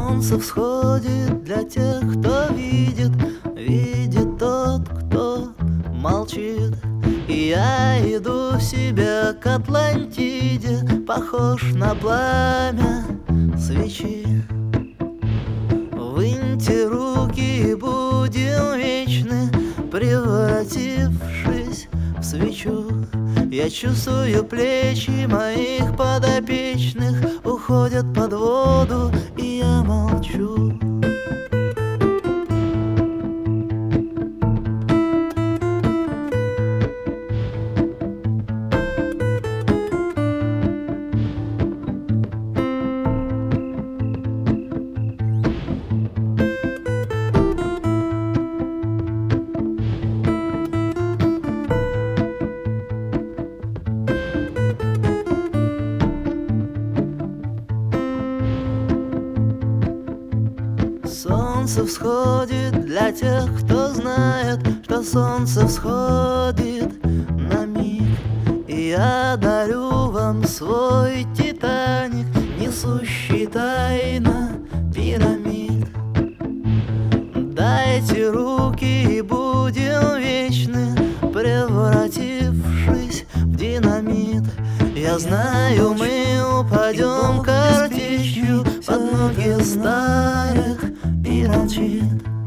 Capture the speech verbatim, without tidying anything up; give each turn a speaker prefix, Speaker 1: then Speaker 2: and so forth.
Speaker 1: Солнце всходит для тех, кто видит, видит тот, кто молчит. И я иду себе к Атлантиде, похож на пламя свечи. Выньте руки и будем вечны, превратившись в свечу. Я чувствую, плечи моих подопечных уходят под воду, и я молчу. Солнце всходит для тех, кто знает, что солнце всходит на миг. И я дарю вам свой Титаник, несущий тайна пирамид. Дайте руки и будем вечны, превратившись в динамит. Я знаю, мы упадем картечью под ноги старых пирамид.